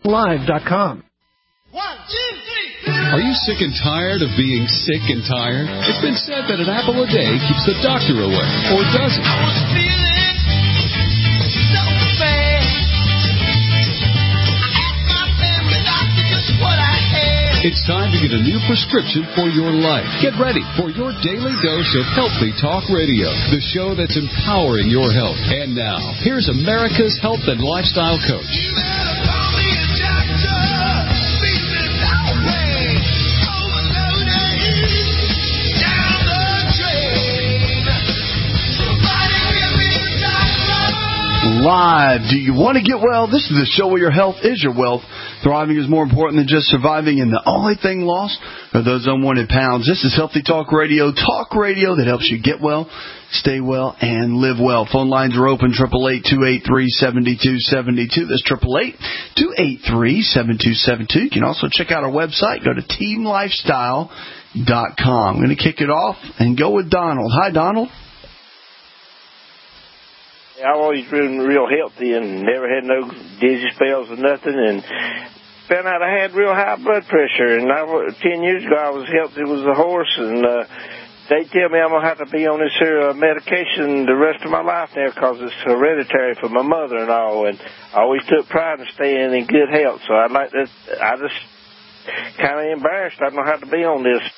HealthLive.com. 1, 2, 3. Are you sick and tired of being sick and tired? It's been said that an apple a day keeps the doctor away, or does it? I was feeling so bad. I asked my family doctor just what I had. It's time to get a new prescription for your life. Get ready for your daily dose of Healthy Talk Radio, the show that's empowering your health. And now, here's America's health and lifestyle coach. You better call me a doctor. Feeling that way. Overloaded. Down the drain. Somebody give me a doctor. Live. Do you want to get well? This is the show where your health is your wealth. Thriving is more important than just surviving, and the only thing lost are those unwanted pounds. This is Healthy Talk Radio that helps you get well, stay well, and live well. Phone lines are open, 888-283-7272. That's 888-283-7272. You can also check out our website. Go to teamlifestyle.com. I'm going to kick it off and go with Donald. Hi, Donald. I've always been real healthy and never had no dizzy spells or nothing, and found out I had real high blood pressure. And 10 years ago, I was healthy as a horse, and they tell me I'm going to have to be on this here medication the rest of my life now because it's hereditary for my mother and all, and I always took pride in staying in good health. So I just kind of embarrassed I don't have to be on this.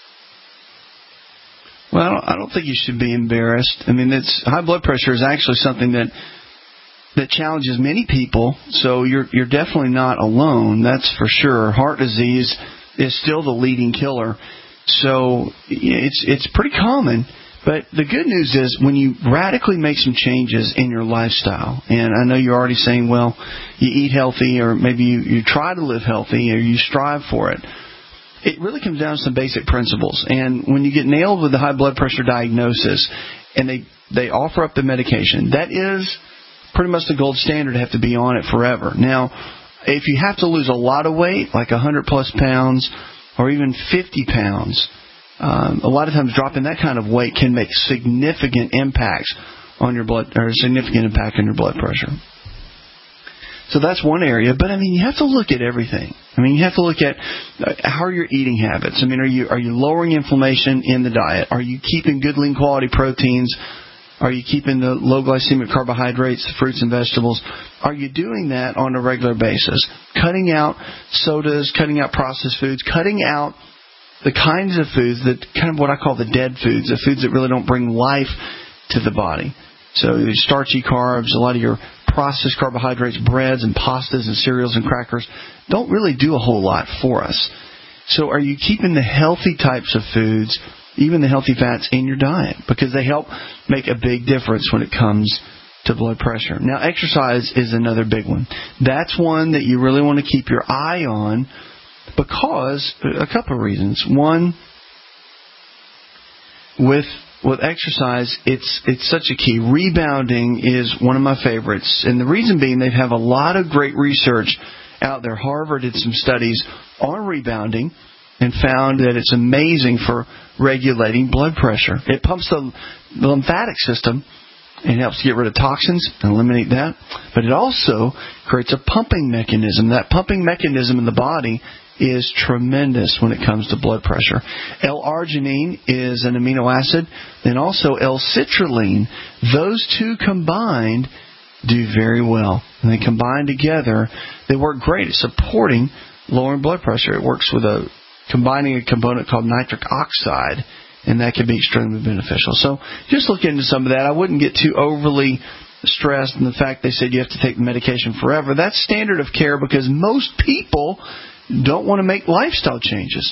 Well, I don't think you should be embarrassed. I mean, high blood pressure is actually something that challenges many people, so you're definitely not alone, that's for sure. Heart disease is still the leading killer, so it's pretty common. But the good news is when you radically make some changes in your lifestyle, and I know you're already saying, well, you eat healthy, or maybe you try to live healthy, or you strive for it. It really comes down to some basic principles. And when you get nailed with the high blood pressure diagnosis and they offer up the medication, that is pretty much the gold standard to have to be on it forever. Now, if you have to lose a lot of weight, like 100-plus pounds or even 50 pounds, a lot of times dropping that kind of weight can make significant impacts on your blood, or a significant impact on your blood pressure. So that's one area, but I mean, you have to look at everything. I mean, you have to look at how are your eating habits. I mean, are you lowering inflammation in the diet? Are you keeping good, lean quality proteins? Are you keeping the low glycemic carbohydrates, the fruits and vegetables? Are you doing that on a regular basis? Cutting out sodas, cutting out processed foods, cutting out the kinds of foods that kind of what I call the dead foods, the foods that really don't bring life to the body. So starchy carbs, a lot of your processed carbohydrates, breads and pastas and cereals and crackers don't really do a whole lot for us. So are you keeping the healthy types of foods, even the healthy fats, in your diet? Because they help make a big difference when it comes to blood pressure. Now, exercise is another big one. That's one that you really want to keep your eye on because a couple of reasons. One, with exercise, it's such a key. Rebounding is one of my favorites. And the reason being, they have a lot of great research out there. Harvard did some studies on rebounding and found that it's amazing for regulating blood pressure. It pumps the lymphatic system and helps get rid of toxins and eliminate that. But it also creates a pumping mechanism. That pumping mechanism in the body is tremendous when it comes to blood pressure. L-arginine is an amino acid, and also L-citrulline. Those two combined do very well. And they combine together, they work great at supporting lowering blood pressure. It works with combining a component called nitric oxide, and that can be extremely beneficial. So just look into some of that. I wouldn't get too overly stressed in the fact they said you have to take the medication forever. That's standard of care because most people don't want to make lifestyle changes,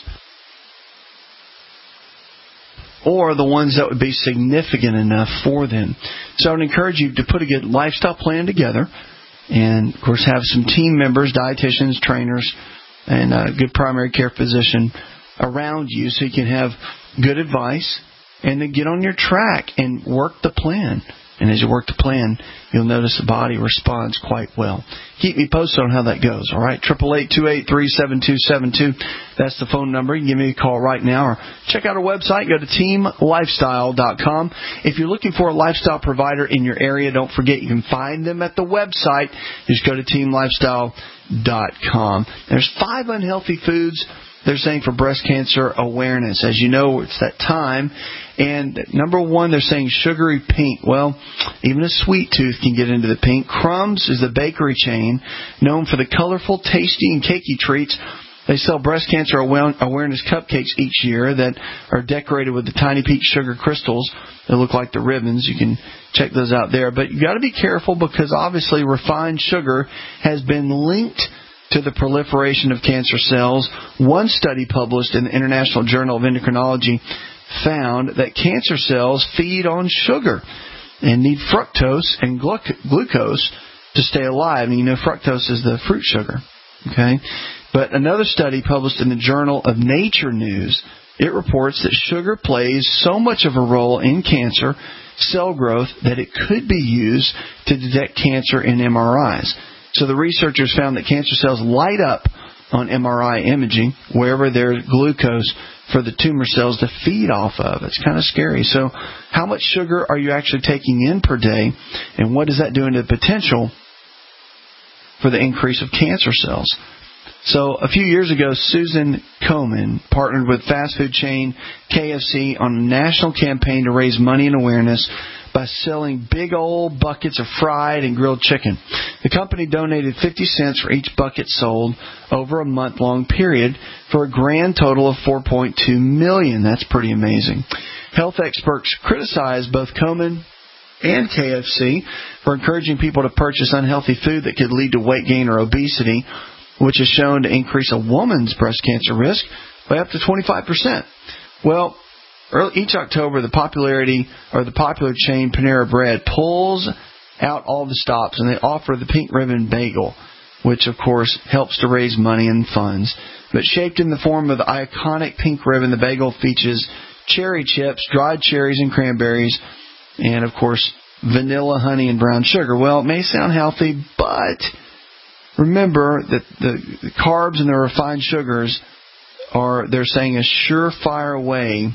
or the ones that would be significant enough for them. So I would encourage you to put a good lifestyle plan together and, of course, have some team members, dietitians, trainers, and a good primary care physician around you so you can have good advice and then get on your track and work the plan. And as you work the plan, you'll notice the body responds quite well. keep me posted on how that goes, all right? 888-283-7272. That's the phone number. You can give me a call right now or check out our website. Go to teamlifestyle.com. If you're looking for a lifestyle provider in your area, don't forget you can find them at the website. Just go to teamlifestyle.com. There's 5 unhealthy foods they're saying for breast cancer awareness. As you know, it's that time. And number 1, they're saying sugary pink. Well, even a sweet tooth can get into the pink. Crumbs is the bakery chain known for the colorful, tasty, and cakey treats. They sell breast cancer awareness cupcakes each year that are decorated with the tiny pink sugar crystals that look like the ribbons. You can check those out there. But you got to be careful because obviously refined sugar has been linked to the proliferation of cancer cells. One study published in the International Journal of Endocrinology found that cancer cells feed on sugar and need fructose and glucose to stay alive. And you know fructose is the fruit sugar. Okay? But another study published in the Journal of Nature News, it reports that sugar plays so much of a role in cancer cell growth that it could be used to detect cancer in MRIs. So the researchers found that cancer cells light up on MRI imaging wherever there's glucose for the tumor cells to feed off of. It's kind of scary. So how much sugar are you actually taking in per day, and what is that doing to the potential for the increase of cancer cells? So a few years ago, Susan Komen partnered with fast food chain KFC on a national campaign to raise money and awareness by selling big old buckets of fried and grilled chicken. The company donated 50 cents for each bucket sold over a month-long period for a grand total of $4.2 million. That's pretty amazing. Health experts criticized both Komen and KFC for encouraging people to purchase unhealthy food that could lead to weight gain or obesity, which is shown to increase a woman's breast cancer risk by up to 25%. Well, each October, the popular chain Panera Bread pulls out all the stops, and they offer the pink ribbon bagel, which, of course, helps to raise money and funds. But shaped in the form of the iconic pink ribbon, the bagel features cherry chips, dried cherries and cranberries, and, of course, vanilla, honey, and brown sugar. Well, it may sound healthy, but remember that the carbs and the refined sugars are, they're saying, a surefire way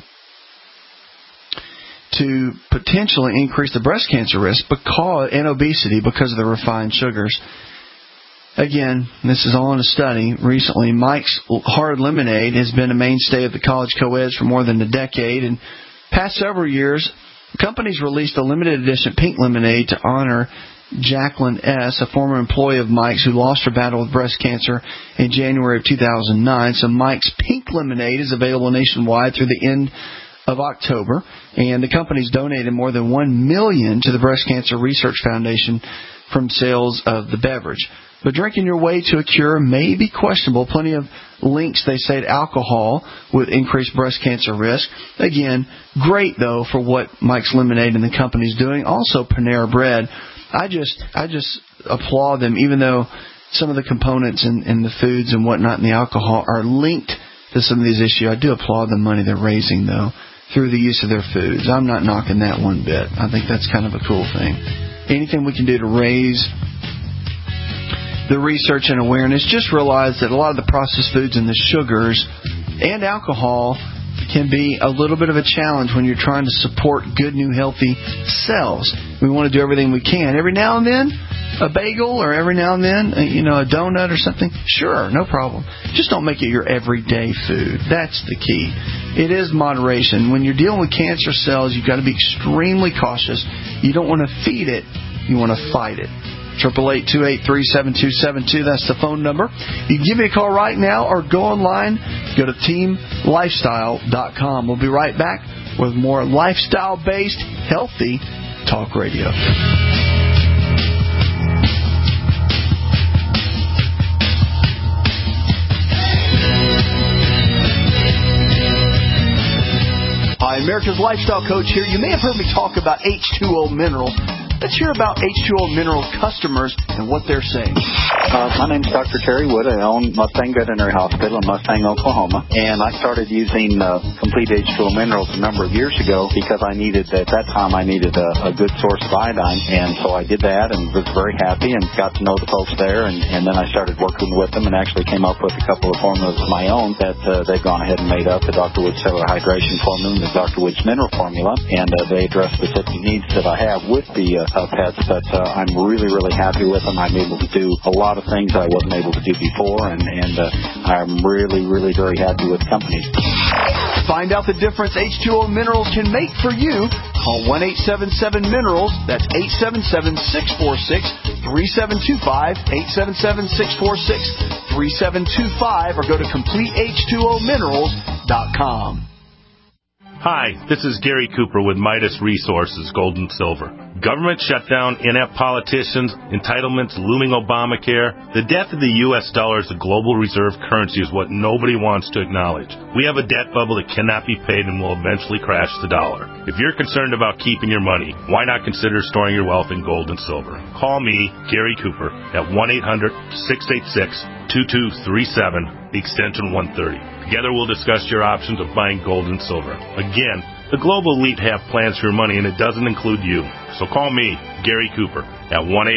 to potentially increase the breast cancer risk and obesity because of the refined sugars. Again, this is all in a study. Recently, Mike's Hard Lemonade has been a mainstay of the college co-eds for more than a decade. And past several years, companies released a limited edition pink lemonade to honor Jacqueline S., a former employee of Mike's who lost her battle with breast cancer in January of 2009. So Mike's Pink Lemonade is available nationwide through the end of October, and the company's donated more than $1 million to the Breast Cancer Research Foundation from sales of the beverage. But drinking your way to a cure may be questionable. Plenty of links, they say, to alcohol with increased breast cancer risk. Again, great, though, for what Mike's Lemonade and the company's doing. Also, Panera Bread. I just applaud them, even though some of the components in the foods and whatnot and the alcohol are linked to some of these issues. I do applaud the money they're raising, though, through the use of their foods. I'm not knocking that one bit. I think that's kind of a cool thing. Anything we can do to raise the research and awareness, just realize that a lot of the processed foods and the sugars and alcohol can be a little bit of a challenge when you're trying to support good, new, healthy cells. We want to do everything we can. Every now and then, a bagel, or every now and then, a donut or something, sure, no problem. Just don't make it your everyday food. That's the key. It is moderation. When you're dealing with cancer cells, you've got to be extremely cautious. You don't want to feed it. You want to fight it. 888-283-7272. That's the phone number. You can give me a call right now or go online. Go to teamlifestyle.com. We'll be right back with more lifestyle-based, healthy talk radio. Hi, America's Lifestyle Coach here. You may have heard me talk about H2O Mineral Let's hear about H2O Minerals customers and what they're saying. My name's Dr. Terry Wood. I own Mustang Veterinary Hospital in Mustang, Oklahoma. And I started using Complete H2O Minerals a number of years ago because I needed, at that time, I needed a good source of iodine. And so I did that and was very happy and got to know the folks there. And then I started working with them and actually came up with a couple of formulas of my own that they've gone ahead and made up, the Dr. Wood Cellular Hydration Formula and the Dr. Woods Mineral Formula. And they address specific needs that I have with the pets, but I'm really, really happy with them. I'm able to do a lot of things I wasn't able to do before, and I'm really, really very happy with the company. Find out the difference H2O Minerals can make for you. Call 1-877-MINERALS. That's 877-646-3725, 877-646-3725, or go to CompleteH2OMinerals.com. Hi, this is Gary Cooper with Midas Resources, Gold and Silver. Government shutdown, inept politicians, entitlements, looming Obamacare. The death of the U.S. dollar as a global reserve currency is what nobody wants to acknowledge. We have a debt bubble that cannot be paid and will eventually crash the dollar. If you're concerned about keeping your money, why not consider storing your wealth in gold and silver? Call me, Gary Cooper, at 1-800-686-2237, the extension 130. Together we'll discuss your options of buying gold and silver. Again, the global elite have plans for your money, and it doesn't include you. So call me, Gary Cooper, at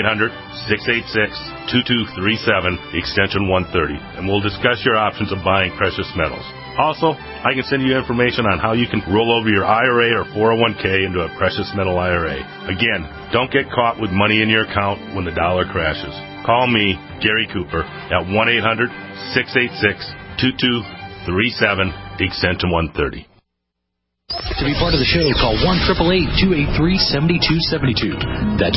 1-800-686-2237, the extension 130, and we'll discuss your options of buying precious metals. Also, I can send you information on how you can roll over your IRA or 401k into a precious metal IRA. Again, don't get caught with money in your account when the dollar crashes. Call me, Gary Cooper, at 1-800-686-2237, the extension 130. To be part of the show, call 1-888-283-7272. That's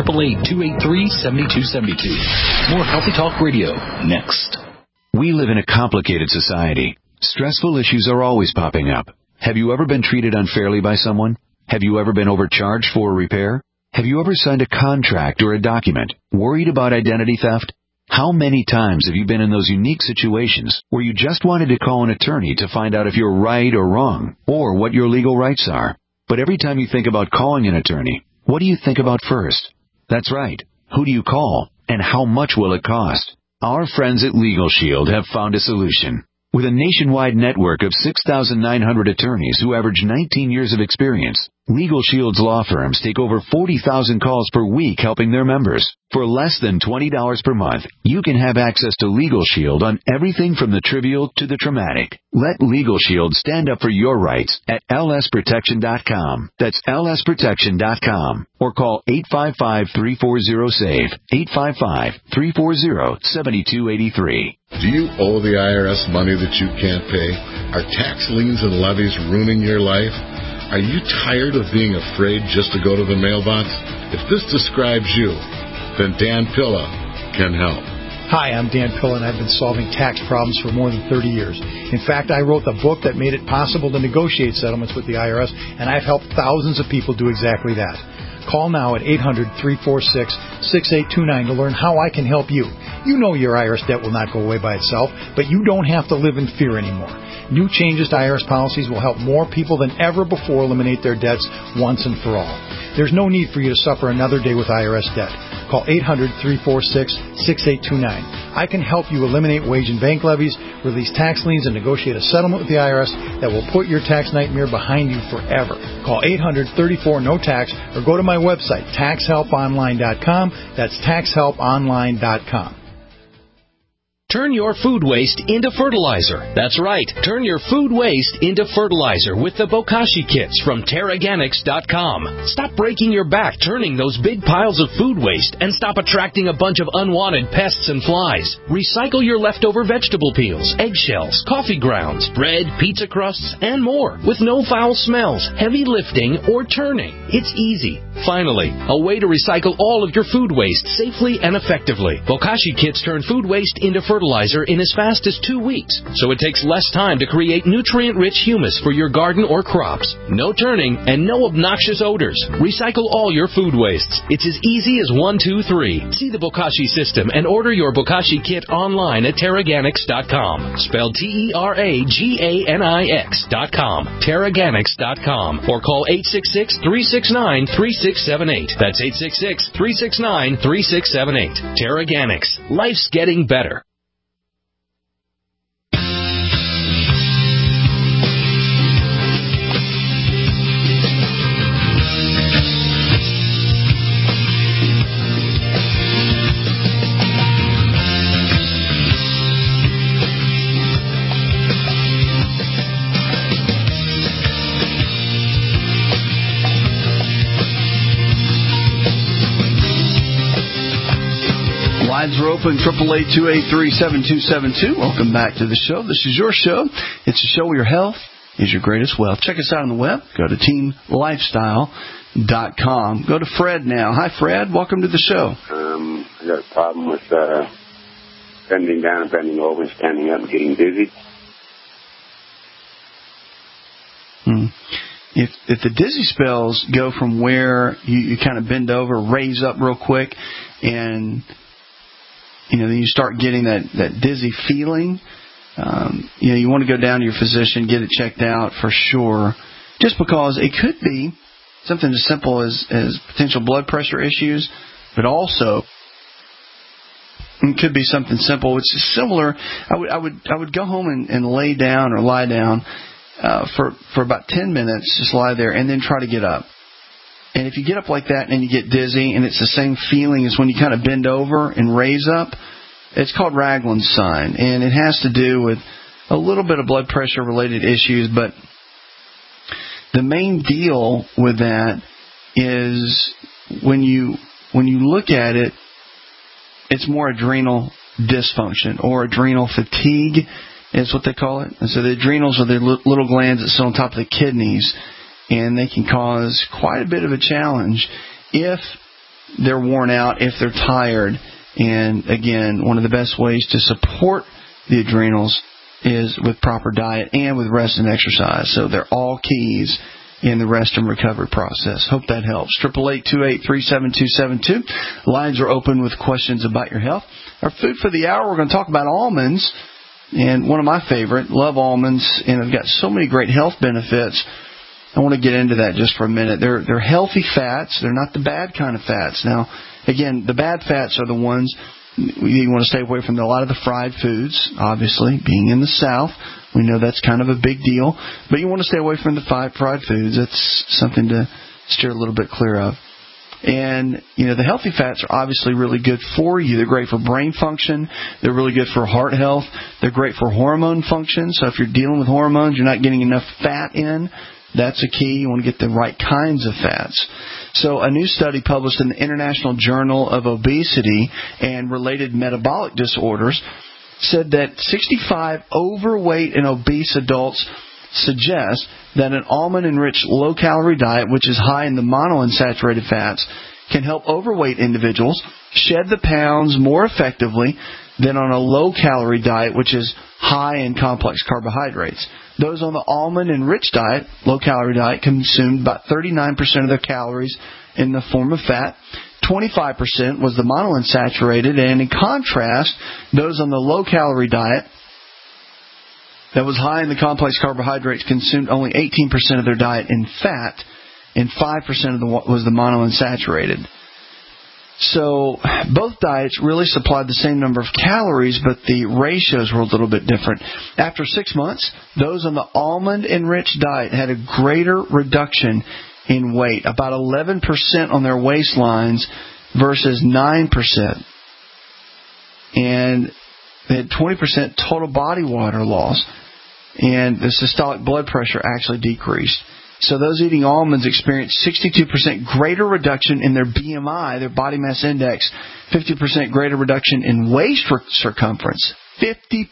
1-888-283-7272. More Healthy Talk Radio next. We live in a complicated society. Stressful issues are always popping up. Have you ever been treated unfairly by someone? Have you ever been overcharged for a repair? Have you ever signed a contract or a document worried about identity theft? How many times have you been in those unique situations where you just wanted to call an attorney to find out if you're right or wrong, or what your legal rights are? But every time you think about calling an attorney, what do you think about first? That's right. Who do you call, and how much will it cost? Our friends at Legal Shield have found a solution. With a nationwide network of 6,900 attorneys who average 19 years of experience, Legal Shield's law firms take over 40,000 calls per week helping their members. For less than $20 per month, you can have access to Legal Shield on everything from the trivial to the traumatic. Let Legal Shield stand up for your rights at lsprotection.com. That's lsprotection.com. Or call 855-340-SAVE, 855-340-7283. Do you owe the IRS money that you can't pay? Are tax liens and levies ruining your life? Are you tired of being afraid just to go to the mailbox? If this describes you, then Dan Pilla can help. Hi, I'm Dan Pilla, and I've been solving tax problems for more than 30 years. In fact, I wrote the book that made it possible to negotiate settlements with the IRS, and I've helped thousands of people do exactly that. Call now at 800-346-6829 to learn how I can help you. You know your IRS debt will not go away by itself, but you don't have to live in fear anymore. New changes to IRS policies will help more people than ever before eliminate their debts once and for all. There's no need for you to suffer another day with IRS debt. Call 800-346-6829. I can help you eliminate wage and bank levies, release tax liens, and negotiate a settlement with the IRS that will put your tax nightmare behind you forever. Call 800-34-NO-TAX or go to my website, taxhelponline.com. That's taxhelponline.com. Turn your food waste into fertilizer. That's right. Turn your food waste into fertilizer with the Bokashi kits from Terraganics.com. Stop breaking your back turning those big piles of food waste and stop attracting a bunch of unwanted pests and flies. Recycle your leftover vegetable peels, eggshells, coffee grounds, bread, pizza crusts, and more with no foul smells, heavy lifting, or turning. It's easy. Finally, a way to recycle all of your food waste safely and effectively. Bokashi kits turn food waste into fertilizer fertilizer in as fast as 2 weeks, so it takes less time to create nutrient-rich humus for your garden or crops. No turning and no obnoxious odors. Recycle all your food wastes. It's as easy as 1, 2, 3. See the Bokashi system and order your Bokashi kit online at Terraganics.com. Spelled Terraganix.com. Terraganics.com. Or call 866-369-3678. That's 866-369-3678. Terraganics. Life's getting better. Lines are open, 888-283-7272. Welcome back to the show. This is your show. It's a show where your health is your greatest wealth. Check us out on the web. Go to teamlifestyle.com. Go to Fred now. Hi, Fred. Welcome to the show. I got a problem with bending down and bending over and standing up and getting dizzy. If the dizzy spells go from where you kind of bend over, raise up real quick, and then you start getting that dizzy feeling, you want to go down to your physician, get it checked out for sure, just because it could be something as simple as potential blood pressure issues, but also it could be something simple. It's similar. I would go home and lay down or lie down for about 10 minutes, just lie there, and then try to get up. And if you get up like that and you get dizzy, and it's the same feeling as when you kind of bend over and raise up, it's called Ragland's sign. And it has to do with a little bit of blood pressure related issues, but the main deal with that is when you look at it, it's more adrenal dysfunction or adrenal fatigue is what they call it. And so the adrenals are the little glands that sit on top of the kidneys, and they can cause quite a bit of a challenge if they're worn out, if they're tired. And again, one of the best ways to support the adrenals is with proper diet and with rest and exercise. So they're all keys in the rest and recovery process. Hope that helps. 888-283-7272. Lines are open with questions about your health. Our food for the hour, we're going to talk about almonds. And one of my favorite, love almonds, and they've got so many great health benefits. I want to get into that just for a minute. They're healthy fats. They're not the bad kind of fats. Now, again, the bad fats are the ones you want to stay away from. A lot of the fried foods, obviously, being in the South. We know that's kind of a big deal. But you want to stay away from the fried foods. That's something to steer a little bit clear of. And, the healthy fats are obviously really good for you. They're great for brain function. They're really good for heart health. They're great for hormone function. So if you're dealing with hormones, you're not getting enough fat in, that's a key. You want to get the right kinds of fats. So a new study published in the International Journal of Obesity and Related Metabolic Disorders said that 65 overweight and obese adults suggest that an almond-enriched low-calorie diet, which is high in the monounsaturated fats, can help overweight individuals shed the pounds more effectively than on a low-calorie diet, which is high in complex carbohydrates. Those on the almond-enriched diet, low-calorie diet, consumed about 39% of their calories in the form of fat. 25% was the monounsaturated, and in contrast, those on the low-calorie diet that was high in the complex carbohydrates consumed only 18% of their diet in fat, and 5% was the monounsaturated. So both diets really supplied the same number of calories, but the ratios were a little bit different. After 6 months, those on the almond-enriched diet had a greater reduction in weight, about 11% on their waistlines versus 9%. And they had 20% total body water loss, and the systolic blood pressure actually decreased. So those eating almonds experienced 62% greater reduction in their BMI, their body mass index, 50% greater reduction in waist circumference. 50%.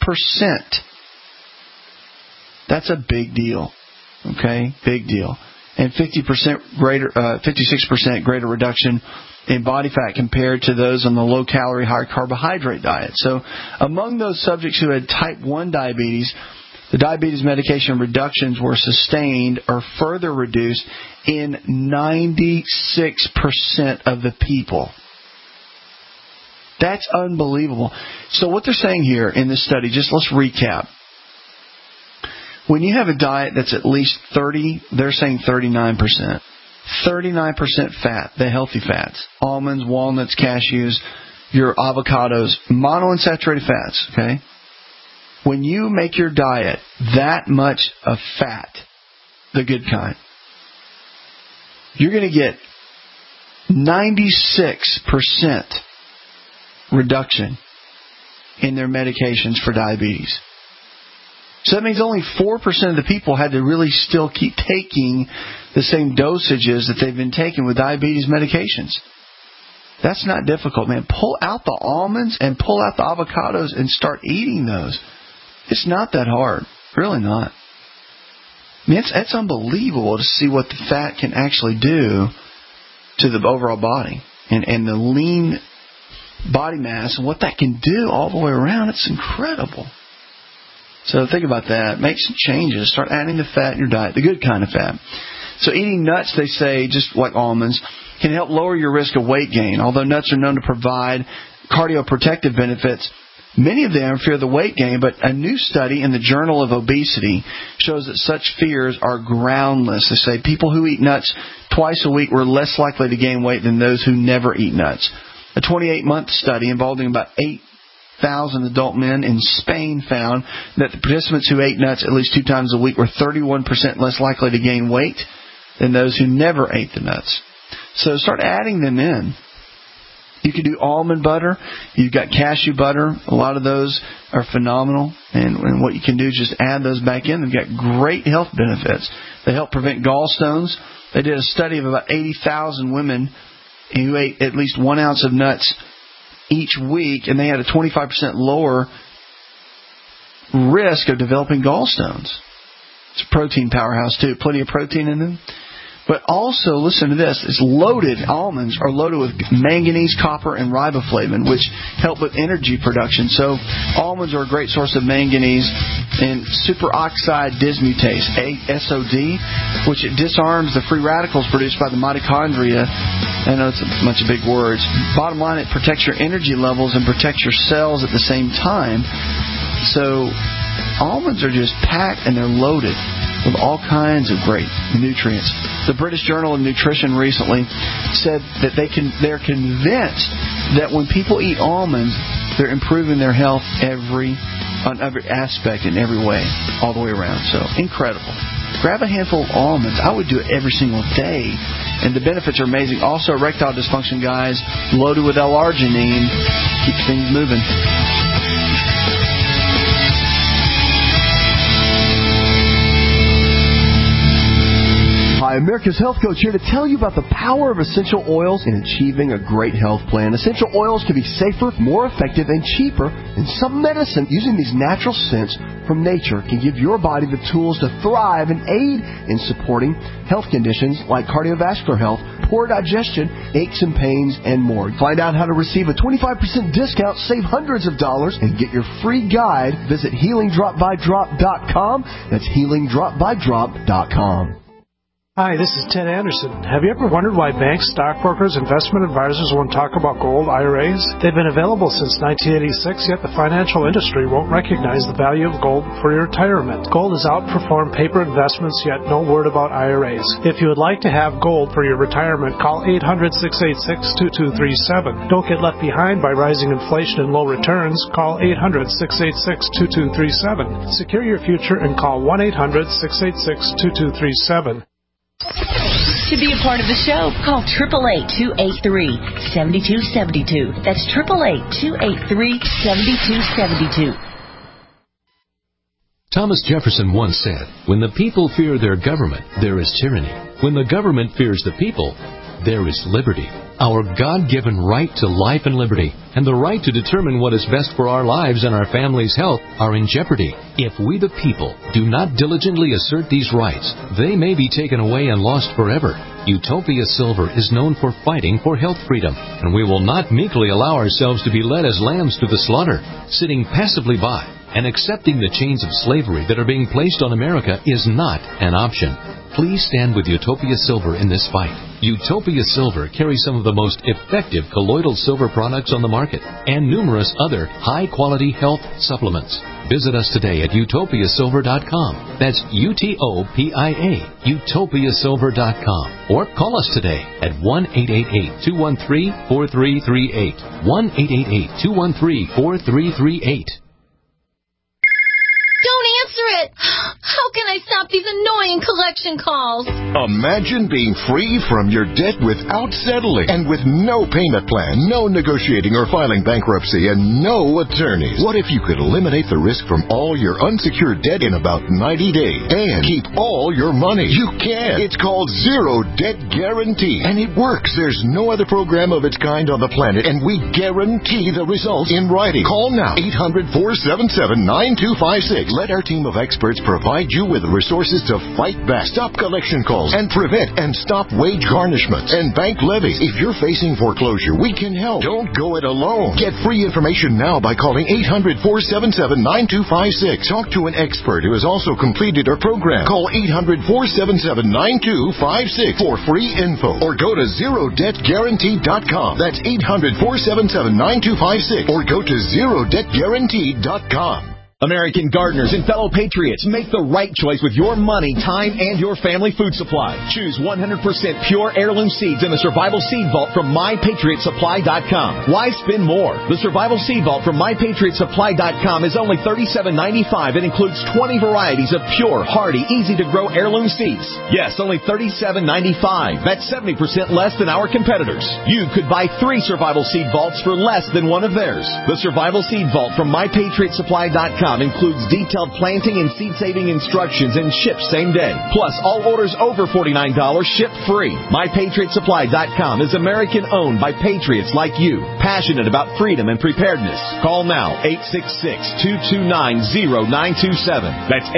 That's a big deal. Okay? Big deal. And 56% greater reduction in body fat compared to those on the low-calorie, high-carbohydrate diet. So among those subjects who had type 1 diabetes, the diabetes medication reductions were sustained or further reduced in 96% of the people. That's unbelievable. So what they're saying here in this study, just let's recap. When you have a diet that's at least 30, they're saying 39%. 39% fat, the healthy fats, almonds, walnuts, cashews, your avocados, monounsaturated fats, okay? When you make your diet that much of fat, the good kind, you're going to get 96% reduction in their medications for diabetes. So that means only 4% of the people had to really still keep taking the same dosages that they've been taking with diabetes medications. That's not difficult, man. Pull out the almonds and pull out the avocados and start eating those. It's not that hard. Really not. I mean, it's unbelievable to see what the fat can actually do to the overall body and the lean body mass and what that can do all the way around. It's incredible. So think about that. Make some changes. Start adding the fat in your diet, the good kind of fat. So eating nuts, they say, just like almonds, can help lower your risk of weight gain. Although nuts are known to provide cardioprotective benefits, many of them fear the weight gain, but a new study in the Journal of Obesity shows that such fears are groundless. They say people who eat nuts twice a week were less likely to gain weight than those who never eat nuts. A 28-month study involving about 8,000 adult men in Spain found that the participants who ate nuts at least 2 times a week were 31% less likely to gain weight than those who never ate the nuts. So start adding them in. You can do almond butter. You've got cashew butter. A lot of those are phenomenal. And what you can do is just add those back in. They've got great health benefits. They help prevent gallstones. They did a study of about 80,000 women who ate at least 1 ounce of nuts each week, and they had a 25% lower risk of developing gallstones. It's a protein powerhouse, too. Plenty of protein in them. But also, listen to this, almonds are loaded with manganese, copper, and riboflavin, which help with energy production. So almonds are a great source of manganese and superoxide dismutase, SOD, which it disarms the free radicals produced by the mitochondria. I know it's a bunch of big words. Bottom line, it protects your energy levels and protects your cells at the same time. So almonds are just packed and they're loaded with all kinds of great nutrients. The British Journal of Nutrition recently said that they're convinced that when people eat almonds, they're improving their health on every aspect in every way, all the way around. So incredible. Grab a handful of almonds. I would do it every single day. And the benefits are amazing. Also, erectile dysfunction, guys, loaded with L-arginine, keeps things moving. Hi, America's Health Coach here to tell you about the power of essential oils in achieving a great health plan. Essential oils can be safer, more effective, and cheaper than some medicine. Using these natural scents from nature can give your body the tools to thrive and aid in supporting health conditions like cardiovascular health, poor digestion, aches and pains, and more. Find out how to receive a 25% discount, save hundreds of dollars, and get your free guide. Visit HealingDropByDrop.com. That's HealingDropByDrop.com. Hi, this is Ted Anderson. Have you ever wondered why banks, stockbrokers, investment advisors won't talk about gold IRAs? They've been available since 1986, yet the financial industry won't recognize the value of gold for your retirement. Gold has outperformed paper investments, yet no word about IRAs. If you would like to have gold for your retirement, call 800-686-2237. Don't get left behind by rising inflation and low returns. Call 800-686-2237. Secure your future and call 1-800-686-2237. To be a part of the show, call 888-283-7272. That's 888-283-7272. Thomas Jefferson once said, "When the people fear their government, there is tyranny. When the government fears the people, there is liberty. Our God-given right to life and liberty and the right to determine what is best for our lives and our family's health are in jeopardy. If we the people do not diligently assert these rights, they may be taken away and lost forever. Utopia Silver is known for fighting for health freedom, and we will not meekly allow ourselves to be led as lambs to the slaughter, sitting passively by and accepting the chains of slavery that are being placed on America is not an option. Please stand with Utopia Silver in this fight. Utopia Silver carries some of the most effective colloidal silver products on the market and numerous other high-quality health supplements. Visit us today at utopiasilver.com. That's UTOPIA, utopiasilver.com. Or call us today at 1-888-213-4338. 1-888-213-4338. Don't answer it! How can I stop these annoying collection calls? Imagine being free from your debt without settling and with no payment plan, no negotiating or filing bankruptcy, and no attorneys. What if you could eliminate the risk from all your unsecured debt in about 90 days and keep all your money? You can. It's called Zero Debt Guarantee, and it works. There's no other program of its kind on the planet, and we guarantee the results in writing. Call now, 800-477-9256. Let our team of experts provide you with resources to fight back, stop collection calls, and prevent and stop wage garnishments and bank levies. If you're facing foreclosure, we can help. Don't go it alone. Get free information now by calling 800-477-9256. Talk to an expert who has also completed our program. Call 800-477-9256 for free info, or go to ZeroDebtGuarantee.com. That's 800-477-9256, or go to ZeroDebtGuarantee.com. American gardeners and fellow patriots, make the right choice with your money, time, and your family food supply. Choose 100% pure heirloom seeds in the Survival Seed Vault from MyPatriotSupply.com. Why spend more? The Survival Seed Vault from MyPatriotSupply.com is only $37.95 and includes 20 varieties of pure, hardy, easy-to-grow heirloom seeds. Yes, only $37.95. That's 70% less than our competitors. You could buy 3 Survival Seed Vaults for less than one of theirs. The Survival Seed Vault from MyPatriotSupply.com includes detailed planting and seed-saving instructions and ships same day. Plus, all orders over $49 ship free. MyPatriotSupply.com is American-owned by patriots like you, passionate about freedom and preparedness. Call now, 866-229-0927. That's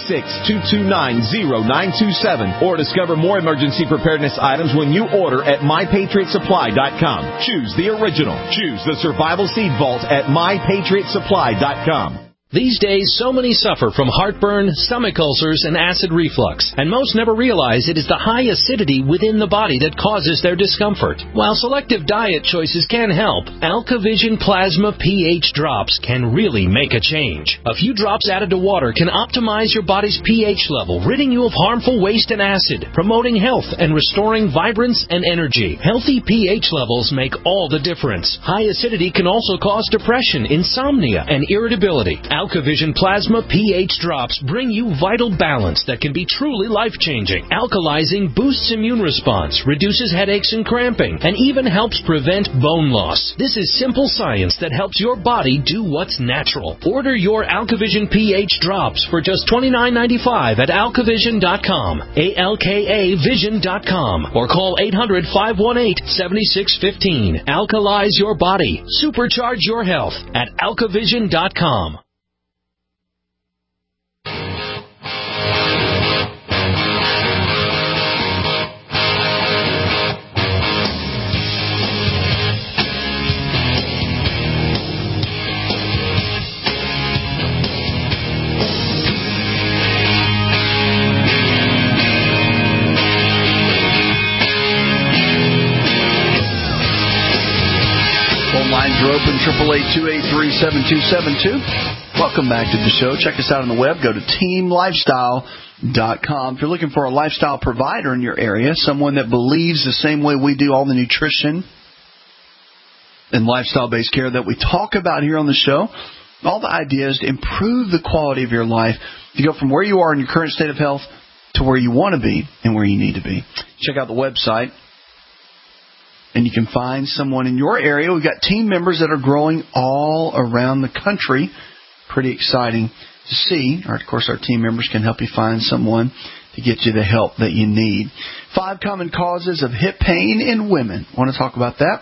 866-229-0927. Or discover more emergency preparedness items when you order at MyPatriotSupply.com. Choose the original. Choose the Survival Seed Vault at MyPatriotSupply.com. These days, so many suffer from heartburn, stomach ulcers, and acid reflux, and most never realize it is the high acidity within the body that causes their discomfort. While selective diet choices can help, AlkaVision Plasma pH drops can really make a change. A few drops added to water can optimize your body's pH level, ridding you of harmful waste and acid, promoting health and restoring vibrance and energy. Healthy pH levels make all the difference. High acidity can also cause depression, insomnia, and irritability. AlkaVision Plasma pH drops bring you vital balance that can be truly life-changing. Alkalizing boosts immune response, reduces headaches and cramping, and even helps prevent bone loss. This is simple science that helps your body do what's natural. Order your AlkaVision pH drops for just $29.95 at AlkaVision.com, ALKAVision.com, or call 800-518-7615. Alkalize your body. Supercharge your health at AlkaVision.com. Lines are open, 888-283-7272. Welcome back to the show. Check us out on the web. Go to teamlifestyle.com. If you're looking for a lifestyle provider in your area, someone that believes the same way we do all the nutrition and lifestyle-based care that we talk about here on the show, all the ideas to improve the quality of your life, to go from where you are in your current state of health to where you want to be and where you need to be. Check out the website. And you can find someone in your area. We've got team members that are growing all around the country. Pretty exciting to see. Of course, our team members can help you find someone to to get you the help that you need. 5 common causes of hip pain in women. Want to talk about that?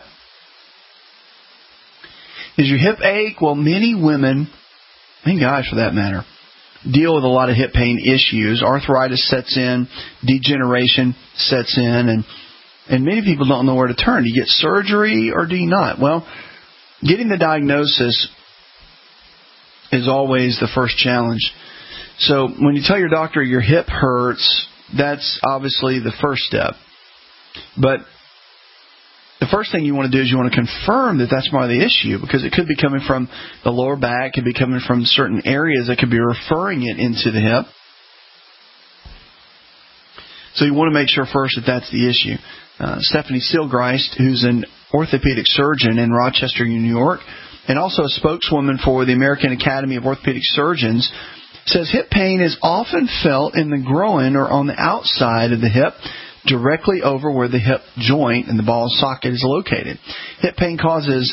Is your hip ache? Well, many women, and guys for that matter, deal with a lot of hip pain issues. Arthritis sets in, degeneration sets in, and many people don't know where to turn. Do you get surgery or do you not? Well, getting the diagnosis is always the first challenge. So when you tell your doctor your hip hurts, that's obviously the first step. But the first thing you want to do is you want to confirm that that's part of the issue, because it could be coming from the lower back, it could be coming from certain areas that could be referring it into the hip. So you want to make sure first that that's the issue. Stephanie Seelgeist, who's an orthopedic surgeon in Rochester, New York, and also a spokeswoman for the American Academy of Orthopedic Surgeons, says hip pain is often felt in the groin or on the outside of the hip, directly over where the hip joint and the ball socket is located. Hip pain causes,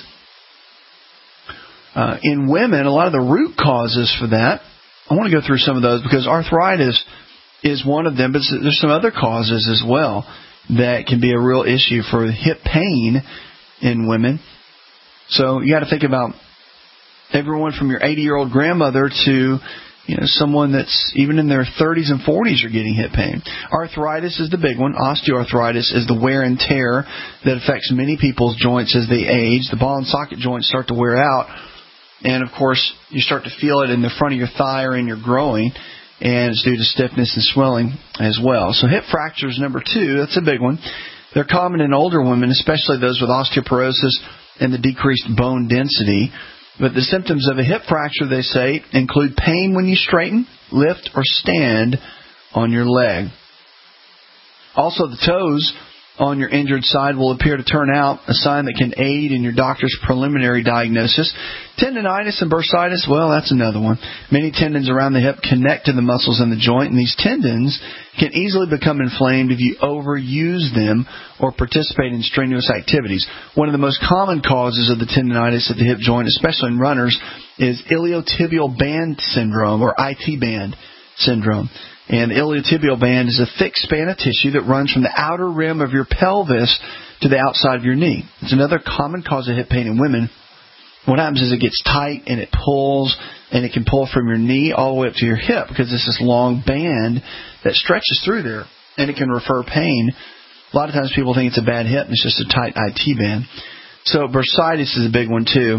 in women, a lot of the root causes for that. I want to go through some of those because arthritis is one of them, but there's some other causes as well that can be a real issue for hip pain in women. So you got to think about everyone from your 80-year-old grandmother to someone that's even in their 30s and 40s are getting hip pain. Arthritis is the big one. Osteoarthritis is the wear and tear that affects many people's joints as they age. The ball and socket joints start to wear out. And, of course, you start to feel it in the front of your thigh or in your groin. And it's due to stiffness and swelling as well. So hip fractures, number 2, that's a big one. They're common in older women, especially those with osteoporosis and the decreased bone density. But the symptoms of a hip fracture, they say, include pain when you straighten, lift, or stand on your leg. Also, the toes on your injured side will appear to turn out, a sign that can aid in your doctor's preliminary diagnosis. Tendinitis and bursitis, well, that's another one. Many tendons around the hip connect to the muscles in the joint, and these tendons can easily become inflamed if you overuse them or participate in strenuous activities. One of the most common causes of the tendinitis at the hip joint, especially in runners, is iliotibial band syndrome, or IT band syndrome. And the iliotibial band is a thick span of tissue that runs from the outer rim of your pelvis to the outside of your knee. It's another common cause of hip pain in women. What happens is it gets tight and it pulls, and it can pull from your knee all the way up to your hip because it's this long band that stretches through there, and it can refer pain. A lot of times people think it's a bad hip and it's just a tight IT band. So bursitis is a big one too.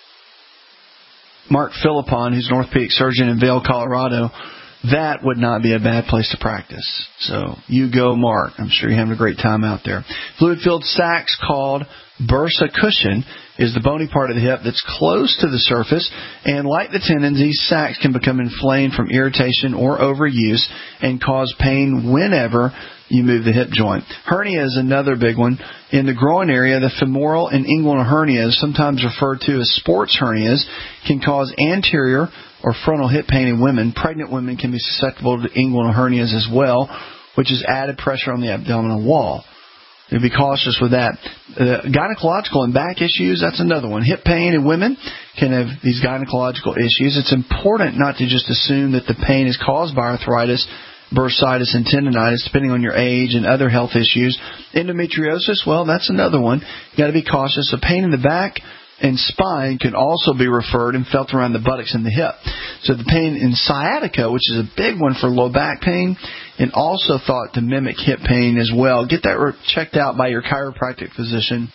Mark Philippon, who's an orthopedic surgeon in Vail, Colorado, that would not be a bad place to practice. So you go, Mark. I'm sure you're having a great time out there. Fluid-filled sacs called bursa cushion is the bony part of the hip that's close to the surface, and like the tendons, these sacs can become inflamed from irritation or overuse and cause pain whenever you move the hip joint. Hernia is another big one. In the groin area, the femoral and inguinal hernias, sometimes referred to as sports hernias, can cause anterior or frontal hip pain in women. Pregnant women can be susceptible to inguinal hernias as well, which is added pressure on the abdominal wall. So be cautious with that. Gynecological and back issues, that's another one. Hip pain in women can have these gynecological issues. It's important not to just assume that the pain is caused by arthritis, bursitis, and tendinitis, depending on your age and other health issues. Endometriosis, well, that's another one. You've got to be cautious. So pain in the back and spine can also be referred and felt around the buttocks and the hip. So the pain in sciatica, which is a big one for low back pain, and also thought to mimic hip pain as well. Get that checked out by your chiropractic physician.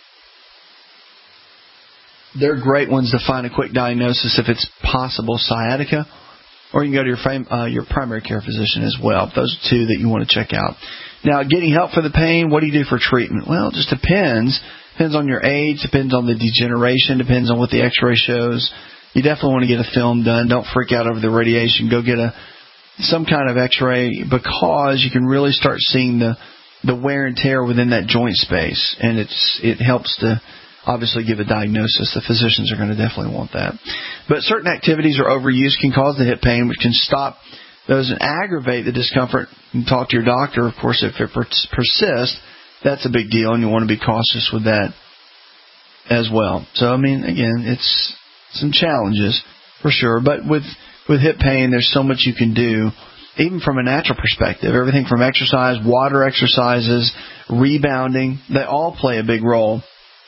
They're great ones to find a quick diagnosis if it's possible, sciatica, or you can go to your primary care physician as well. Those are two that you want to check out. Now, getting help for the pain, what do you do for treatment? Well, it just depends. Depends on your age, depends on the degeneration, depends on what the x-ray shows. You definitely want to get a film done. Don't freak out over the radiation. Go get some kind of x-ray, because you can really start seeing the wear and tear within that joint space. And it helps to obviously give a diagnosis. The physicians are going to definitely want that. But certain activities or overuse can cause the hip pain, which can stop those and aggravate the discomfort. And talk to your doctor, of course, if it persists. That's a big deal, and you want to be cautious with that as well. So, I mean, again, it's some challenges for sure. But with hip pain, there's so much you can do. even from a natural perspective, everything from exercise, water exercises, rebounding, they all play a big role.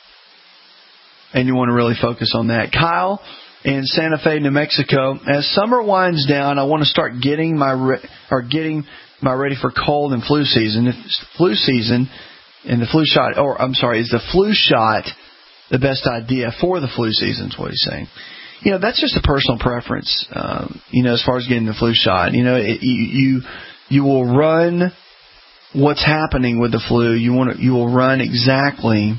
And you want to really focus on that. Kyle in Santa Fe, New Mexico, as summer winds down, I want to start getting my ready for cold and flu season. If it's flu season and the flu shot, is the flu shot the best idea for the flu season is what he's saying. That's just a personal preference, as far as getting the flu shot. You will run what's happening with the flu. You will run exactly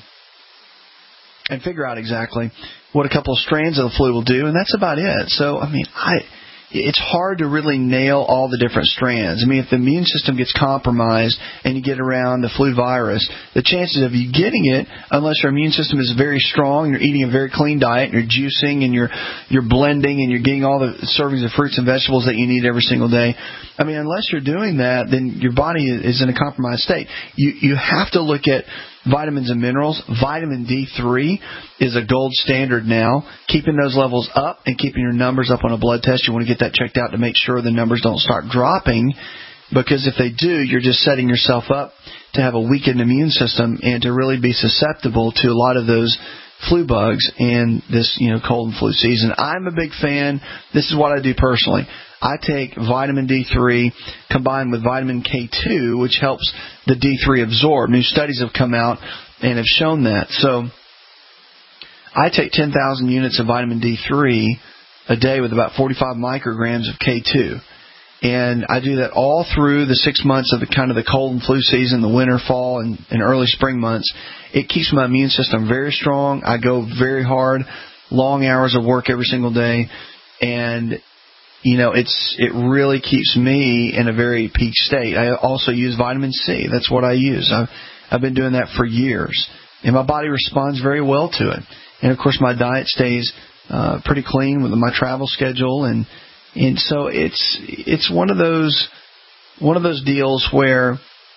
and figure out exactly what a couple of strands of the flu will do, and that's about it. So, it's hard to really nail all the different strands. If the immune system gets compromised and you get around the flu virus, the chances of you getting it, unless your immune system is very strong, you're eating a very clean diet, and you're juicing, and you're blending, and you're getting all the servings of fruits and vegetables that you need every single day. Unless you're doing that, then your body is in a compromised state. You have to look at vitamins and minerals. Vitamin D3 is a gold standard now. Keeping those levels up and keeping your numbers up on a blood test, you want to get that checked out to make sure the numbers don't start dropping, because if they do, you're just setting yourself up to have a weakened immune system and to really be susceptible to a lot of those flu bugs in this cold and flu season. I'm a big fan. This is what I do personally. I take vitamin D3 combined with vitamin K2, which helps the D3 absorb. New studies have come out and have shown that. So I take 10,000 units of vitamin D3 a day with about 45 micrograms of K2. And I do that all through the 6 months of the cold and flu season, the winter, fall, and early spring months. It keeps my immune system very strong. I go very hard, long hours of work every single day, and it really keeps me in a very peak state. I also use vitamin C. That's what I use. I've been doing that for years, and my body responds very well to it. And of course, my diet stays pretty clean with my travel schedule, and so it's one of those deals where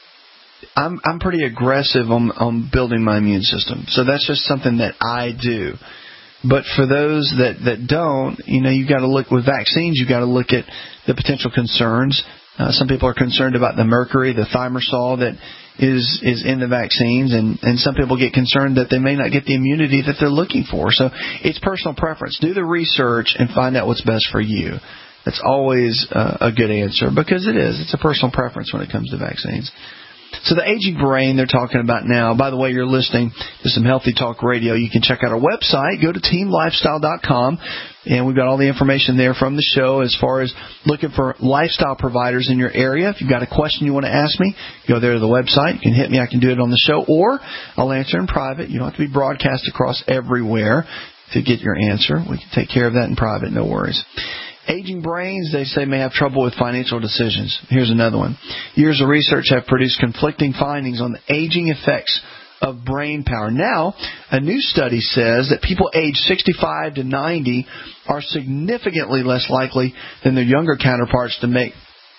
I'm pretty aggressive on building my immune system. So that's just something that I do. But for those that don't, you've got to look with vaccines. You've got to look at the potential concerns. Some people are concerned about the mercury, the thimerosal that is in the vaccines, and some people get concerned that they may not get the immunity that they're looking for. So it's personal preference. Do the research and find out what's best for you. That's always a good answer, because it's a personal preference when it comes to vaccines. So the aging brain they're talking about now, by the way, you're listening to some Healthy Talk Radio. You can check out our website. Go to teamlifestyle.com, and we've got all the information there from the show as far as looking for lifestyle providers in your area. If you've got a question you want to ask me, go there to the website. You can hit me. I can do it on the show, or I'll answer in private. You don't have to be broadcast across everywhere to get your answer. We can take care of that in private, no worries. Aging brains, they say, may have trouble with financial decisions. Here's another one. Years of research have produced conflicting findings on the aging effects of brain power. Now, a new study says that people aged 65 to 90 are significantly less likely than their younger counterparts to make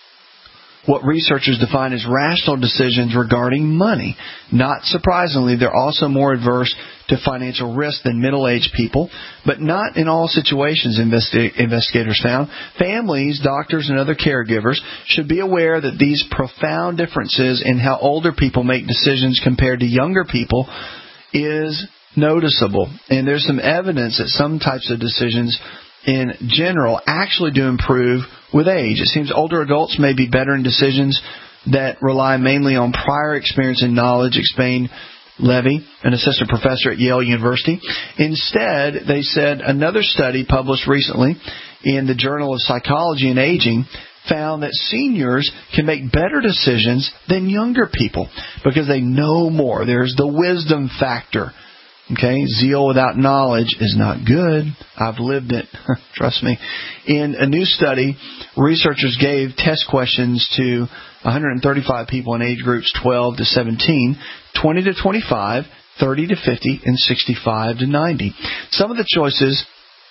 what researchers define as rational decisions regarding money. Not surprisingly, they're also more adverse to financial risk than middle-aged people, but not in all situations, investigators found. Families, doctors, and other caregivers should be aware that these profound differences in how older people make decisions compared to younger people is noticeable. And there's some evidence that some types of decisions in general actually do improve with age. It seems older adults may be better in decisions that rely mainly on prior experience and knowledge, explained Levy, an assistant professor at Yale University. Instead, they said another study published recently in the Journal of Psychology and Aging found that seniors can make better decisions than younger people because they know more. There's the wisdom factor. Okay, zeal without knowledge is not good. I've lived it. Trust me. In a new study, researchers gave test questions to 135 people in age groups 12 to 17, 20 to 25, 30 to 50, and 65 to 90. Some of the choices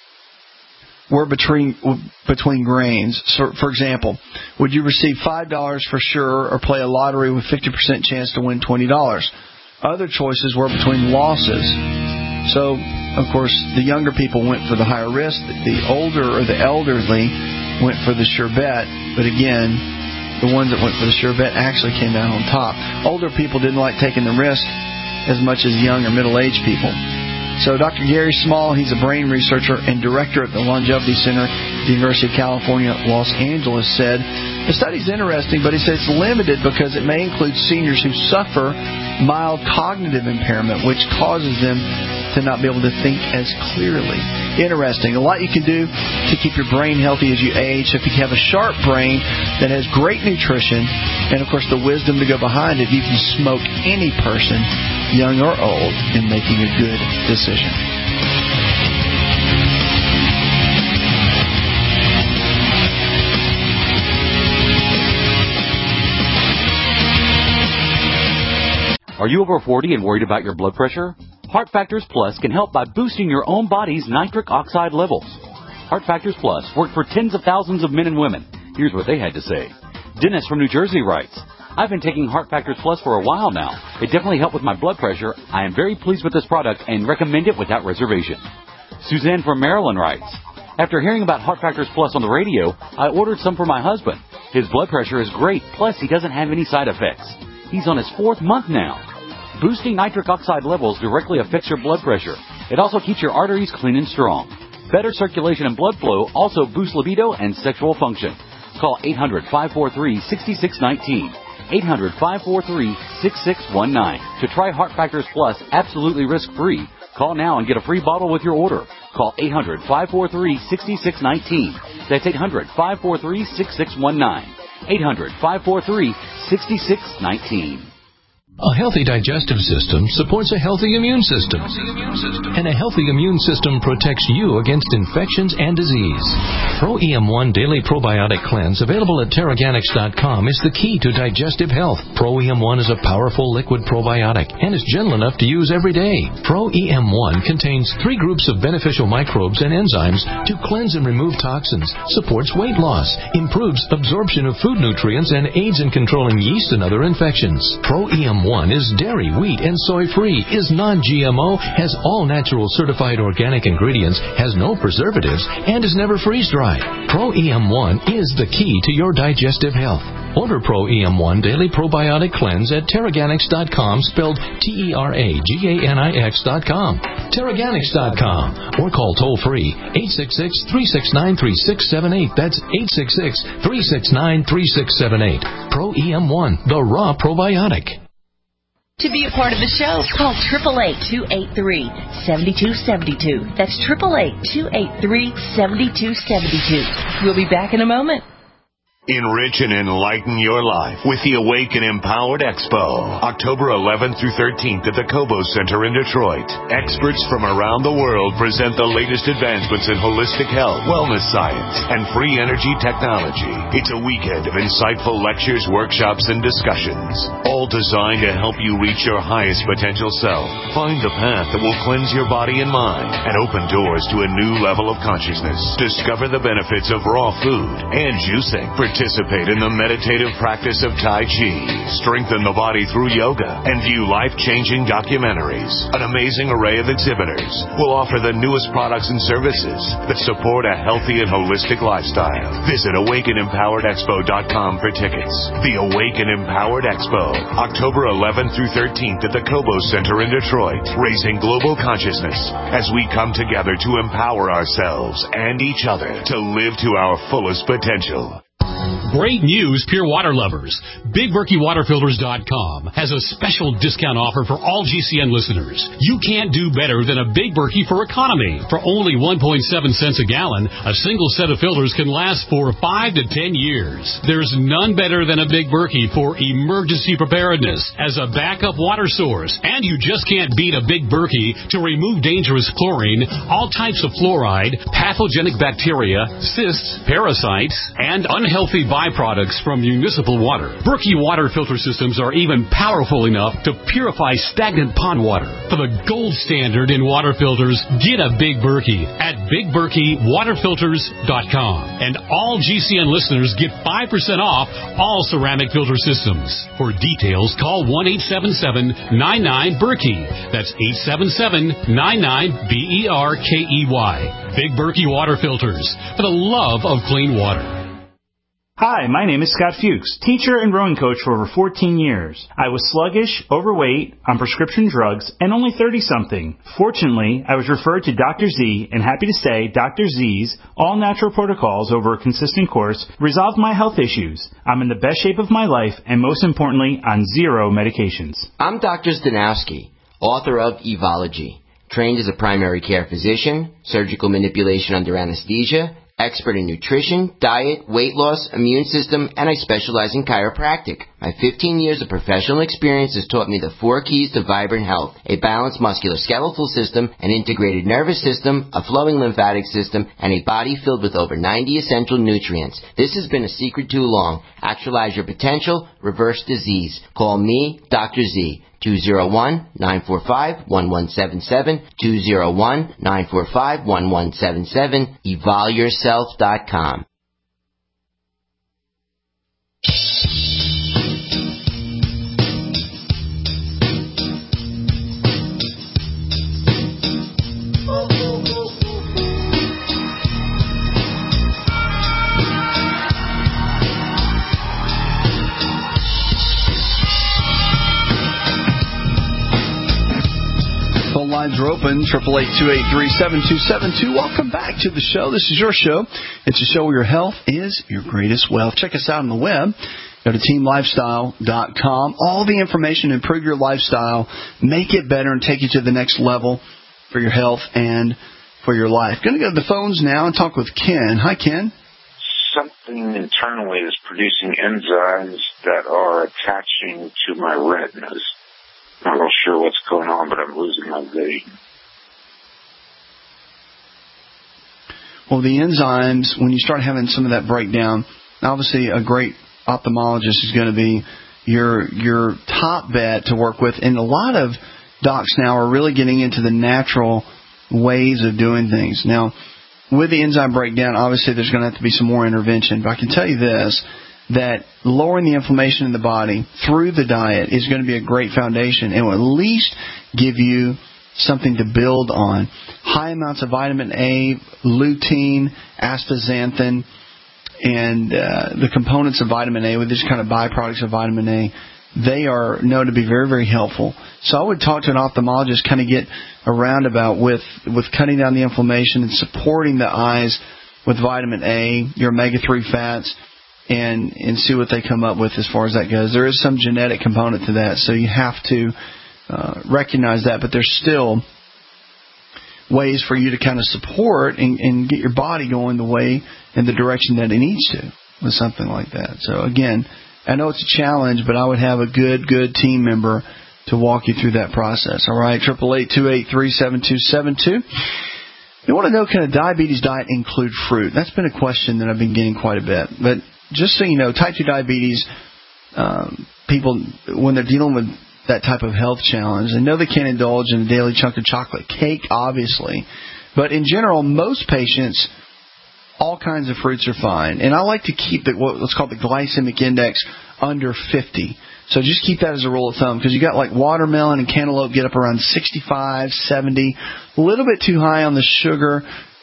were between grains. So, for example, would you receive $5 for sure or play a lottery with 50% chance to win $20? Other choices were between losses. So, of course, the younger people went for the higher risk. The older or the elderly went for the sure bet. But again, the ones that went for the sure bet actually came down on top. Older people didn't like taking the risk as much as young or middle-aged people. So Dr. Gary Small, he's a brain researcher and director at the Longevity Center at the University of California, Los Angeles, said, the study's interesting, but he says it's limited because it may include seniors who suffer mild cognitive impairment, which causes them to not be able to think as clearly. Interesting. A lot you can do to keep your brain healthy as you age. If you have a sharp brain that has great nutrition and, of course, the wisdom to go behind it, you can smoke any person, young or old, in making a good decision. Are you over 40 and worried about your blood pressure? Heart Factors Plus can help by boosting your own body's nitric oxide levels. Heart Factors Plus worked for tens of thousands of men and women. Here's what they had to say. Dennis from New Jersey writes, I've been taking Heart Factors Plus for a while now. It definitely helped with my blood pressure. I am very pleased with this product and recommend it without reservation. Suzanne from Maryland writes, after hearing about Heart Factors Plus on the radio, I ordered some for my husband. His blood pressure is great, plus he doesn't have any side effects. He's on his 4th month now. Boosting nitric oxide levels directly affects your blood pressure. It also keeps your arteries clean and strong. Better circulation and blood flow also boosts libido and sexual function. Call 800-543-6619. 800-543-6619. To try Heart Factors Plus absolutely risk-free, call now and get a free bottle with your order. Call 800-543-6619. That's 800-543-6619. 800-543-6619. A healthy digestive system supports a healthy immune system. And a healthy immune system protects you against infections and disease. Pro EM1 Daily Probiotic Cleanse, available at Teraganix.com, is the key to digestive health. Pro EM1 is a powerful liquid probiotic and is gentle enough to use every day. Pro EM1 contains 3 groups of beneficial microbes and enzymes to cleanse and remove toxins, supports weight loss, improves absorption of food nutrients, and aids in controlling yeast and other infections. Pro EM1 is dairy, wheat, and soy-free, is non-GMO, has all natural certified organic ingredients, has no preservatives, and is never freeze-dried. Pro EM1 is the key to your digestive health. Order Pro EM1 Daily Probiotic Cleanse at Teraganix.com, spelled Teraganix.com. Teraganix.com, or call toll-free 866-369-3678. That's 866-369-3678. Pro EM1, the raw probiotic. To be a part of the show, call 888-283-7272. That's 888-283-7272. We'll be back in a moment. Enrich and enlighten your life with the Awaken Empowered Expo, October 11th through 13th at the Cobo Center in Detroit. Experts from around the world present the latest advancements in holistic health, wellness science, and free energy technology. It's a weekend of insightful lectures, workshops, and discussions, all designed to help you reach your highest potential self. Find the path that will cleanse your body and mind and open doors to a new level of consciousness. Discover the benefits of raw food and juicing. Participate in the meditative practice of Tai Chi, strengthen the body through yoga, and view life-changing documentaries. An amazing array of exhibitors will offer the newest products and services that support a healthy and holistic lifestyle. Visit AwakenEmpoweredExpo.com for tickets. The Awaken Empowered Expo, October 11th through 13th at the Cobo Center in Detroit, raising global consciousness as we come together to empower ourselves and each other to live to our fullest potential. Great news, pure water lovers. BigBerkeyWaterFilters.com has a special discount offer for all GCN listeners. You can't do better than a Big Berkey for economy. For only 1.7 cents a gallon, a single set of filters can last for 5 to 10 years. There's none better than a Big Berkey for emergency preparedness as a backup water source. And you just can't beat a Big Berkey to remove dangerous chlorine, all types of fluoride, pathogenic bacteria, cysts, parasites, and unhealthy byproducts from municipal water. Berkey water filter systems are even powerful enough to purify stagnant pond water. For the gold standard in water filters, get a Big Berkey at BigBerkeyWaterFilters.com. And all GCN listeners get 5% off all ceramic filter systems. For details, call 1-877-99-BERKEY. That's 877-99-BERKEY. Big Berkey Water Filters, for the love of clean water. Hi, my name is Scott Fuchs, teacher and rowing coach for over 14 years. I was sluggish, overweight, on prescription drugs, and only 30-something. Fortunately, I was referred to Dr. Z, and happy to say Dr. Z's all-natural protocols over a consistent course resolved my health issues. I'm in the best shape of my life, and most importantly, on 0 medications. I'm Dr. Stanowski, author of Evology, trained as a primary care physician, surgical manipulation under anesthesia, expert in nutrition, diet, weight loss, immune system, and I specialize in chiropractic. My 15 years of professional experience has taught me the 4 keys to vibrant health: a balanced musculoskeletal system, an integrated nervous system, a flowing lymphatic system, and a body filled with over 90 essential nutrients. This has been a secret too long. Actualize your potential, reverse disease. Call me, Dr. Z. 201-945-1177, 201-945-1177, evolyourself.com. Lines are open, 888-283-7272. Welcome back to the show. This is your show. It's a show where your health is your greatest wealth. Check us out on the web. Go to teamlifestyle.com. All the information to improve your lifestyle, make it better, and take you to the next level for your health and for your life. Going to go to the phones now and talk with Ken. Hi, Ken. Something internally is producing enzymes that are attaching to my retinas. I'm not real sure what's going on, but I'm losing my vision. Well, the enzymes, when you start having some of that breakdown, obviously a great ophthalmologist is going to be your top bet to work with. And a lot of docs now are really getting into the natural ways of doing things. Now, with the enzyme breakdown, obviously there's going to have to be some more intervention. But I can tell you this, that lowering the inflammation in the body through the diet is going to be a great foundation and will at least give you something to build on. High amounts of vitamin A, lutein, astaxanthin, and the components of vitamin A, with these kind of byproducts of vitamin A, they are known to be very, very helpful. So I would talk to an ophthalmologist, kind of get around about with cutting down the inflammation and supporting the eyes with vitamin A, your omega-3 fats, and see what they come up with as far as that goes. There is some genetic component to that, so you have to recognize that, but there's still ways for you to kind of support and get your body going the way in the direction that it needs to with something like that. So again, I know it's a challenge, but I would have a good team member to walk you through that process. All right, 888-283-7272. You want to know, can a diabetes diet include fruit? That's been a question that I've been getting quite a bit. But just so you know, type 2 diabetes, people, when they're dealing with that type of health challenge, they know they can't indulge in a daily chunk of chocolate cake, obviously. But in general, most patients, all kinds of fruits are fine. And I like to keep what's called the glycemic index under 50. So just keep that as a rule of thumb, because you got like watermelon and cantaloupe get up around 65, 70, a little bit too high on the sugar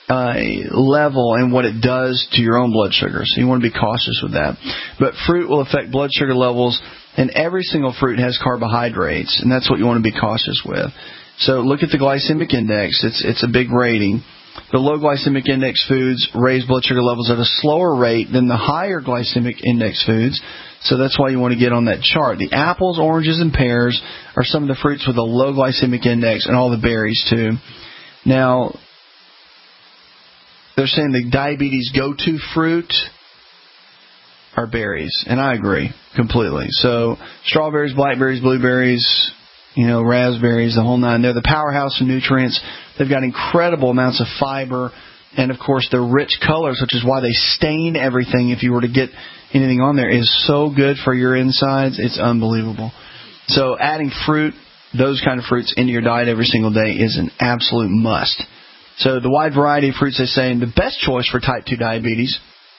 level and what it does to your own blood sugar. So you want to be cautious with that. But fruit will affect blood sugar levels, and every single fruit has carbohydrates, and that's what you want to be cautious with. So look at the glycemic index. It's a big rating. The low glycemic index foods raise blood sugar levels at a slower rate than the higher glycemic index foods. So that's why you want to get on that chart. The apples, oranges, and pears are some of the fruits with a low glycemic index, and all the berries too. Now, they're saying the diabetes go-to fruit are berries, and I agree completely. So strawberries, blackberries, blueberries, raspberries, the whole nine. They're the powerhouse of nutrients. They've got incredible amounts of fiber, and of course they're rich colors, which is why they stain everything. If you were to get anything on there, is so good for your insides. It's unbelievable. So adding fruit, those kind of fruits, into your diet every single day is an absolute must. So the wide variety of fruits, they say, and the best choice for type 2 diabetes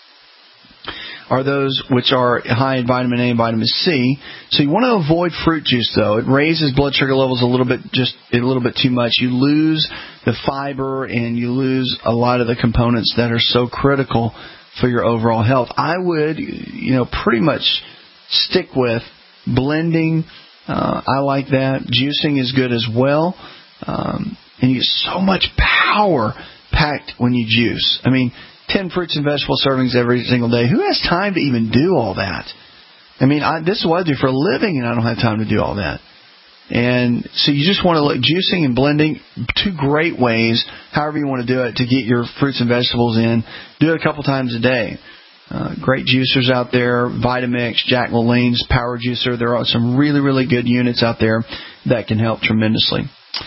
are those which are high in vitamin A and vitamin C. So you want to avoid fruit juice, though. It raises blood sugar levels a little bit too much. You lose the fiber and you lose a lot of the components that are so critical for your overall health. I would, pretty much stick with blending. I like that. Juicing is good as well. And you get so much power packed when you juice. 10 fruits and vegetable servings every single day. Who has time to even do all that? This is what I do for a living, and I don't have time to do all that. And so you just want to look, juicing and blending, 2 great ways, however you want to do it, to get your fruits and vegetables in. Do it a couple times a day. Great juicers out there, Vitamix, Jack LaLanne's Power Juicer. There are some really, really good units out there that can help tremendously.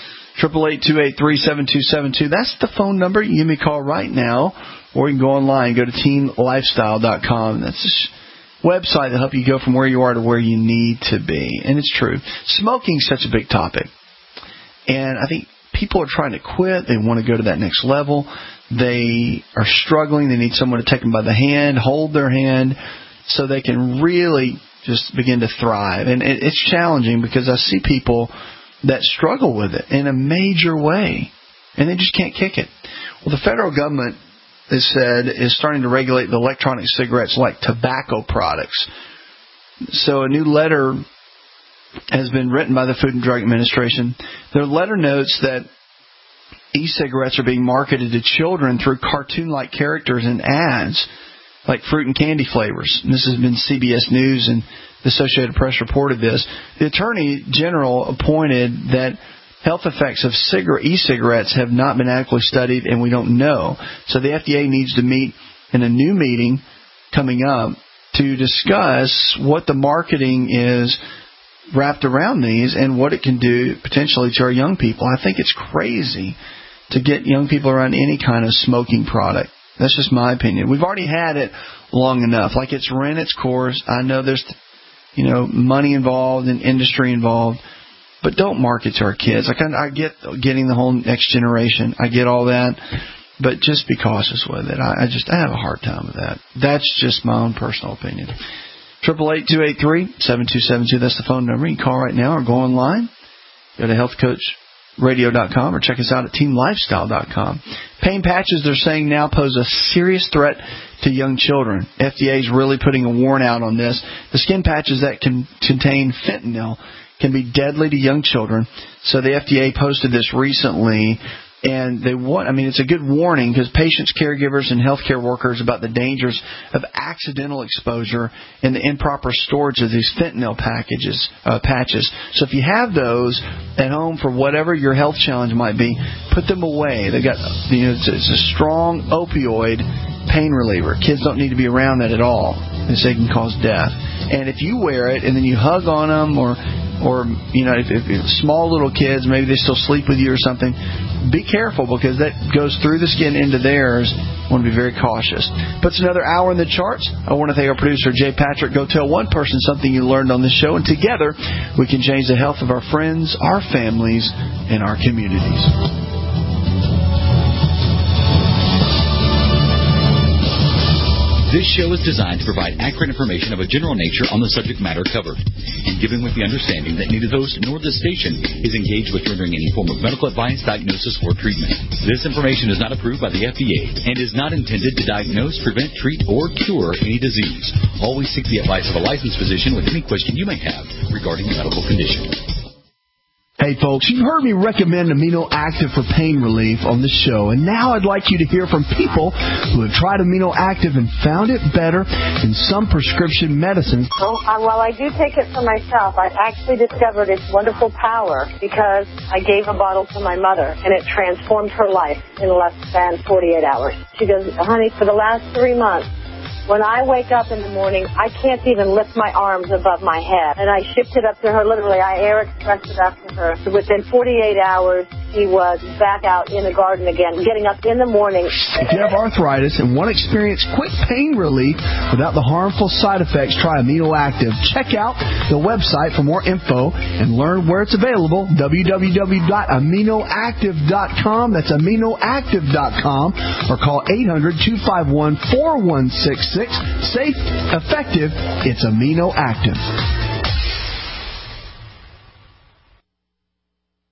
888-283-7272. That's the phone number. You give me a call right now, or you can go online, go to teamlifestyle.com. That's the website that helps you go from where you are to where you need to be. And it's true. Smoking is such a big topic. And I think people are trying to quit. They want to go to that next level. They are struggling. They need someone to take them by the hand, hold their hand, so they can really just begin to thrive. And it's challenging because I see people that struggle with it in a major way, and they just can't kick it. Well, the federal government, is starting to regulate the electronic cigarettes like tobacco products. So a new letter has been written by the Food and Drug Administration. Their letter notes that e-cigarettes are being marketed to children through cartoon-like characters and ads, like fruit and candy flavors. And this has been CBS News, and the Associated Press reported this. The Attorney General appointed that health effects of e-cigarettes have not been adequately studied, and we don't know. So the FDA needs to meet in a new meeting coming up to discuss what the marketing is wrapped around these and what it can do potentially to our young people. I think it's crazy to get young people around any kind of smoking product. That's just my opinion. We've already had it long enough. Like, it's run its course. I know there's, money involved and industry involved. But don't market to our kids. I get getting the whole next generation. I get all that. But just be cautious with it. I have a hard time with that. That's just my own personal opinion. 888-283-7272. That's the phone number. You can call right now or go online. Go to healthcoachradio.com or check us out at teamlifestyle.com. Pain patches, they're saying now, pose a serious threat to young children. FDA is really putting a warning out on this. The skin patches that can contain fentanyl can be deadly to young children. So the FDA posted this recently, and it's a good warning because patients, caregivers, and healthcare workers about the dangers of accidental exposure and the improper storage of these fentanyl patches. So if you have those at home for whatever your health challenge might be, put them away. They got, it's a strong opioid pain reliever. Kids don't need to be around that at all, because they can cause death. And if you wear it and then you hug on them, or if small little kids, maybe they still sleep with you or something, be careful, because that goes through the skin into theirs. You want to be very cautious. But it's another hour in the charts. I want to thank our producer, Jay Patrick. Go tell one person something you learned on this show, and together we can change the health of our friends, our families, and our communities. This show is designed to provide accurate information of a general nature on the subject matter covered, and given with the understanding that neither the host nor the station is engaged with rendering any form of medical advice, diagnosis, or treatment. This information is not approved by the FDA and is not intended to diagnose, prevent, treat, or cure any disease. Always seek the advice of a licensed physician with any question you may have regarding a medical condition. Hey folks, you've heard me recommend Amino Active for pain relief on the show, and now I'd like you to hear from people who have tried Amino Active and found it better than some prescription medicines. While I do take it for myself, I actually discovered its wonderful power because I gave a bottle to my mother, and it transformed her life in less than 48 hours. She goes, honey, for the last 3 months, when I wake up in the morning, I can't even lift my arms above my head. And I shipped it up to her, literally. I air expressed it up to her. So within 48 hours, she was back out in the garden again, getting up in the morning. If you have arthritis and want to experience quick pain relief without the harmful side effects, try Amino Active. Check out the website for more info and learn where it's available, www.aminoactive.com. That's aminoactive.com, or call 800-251-4166. Safe, effective, it's Amino Active.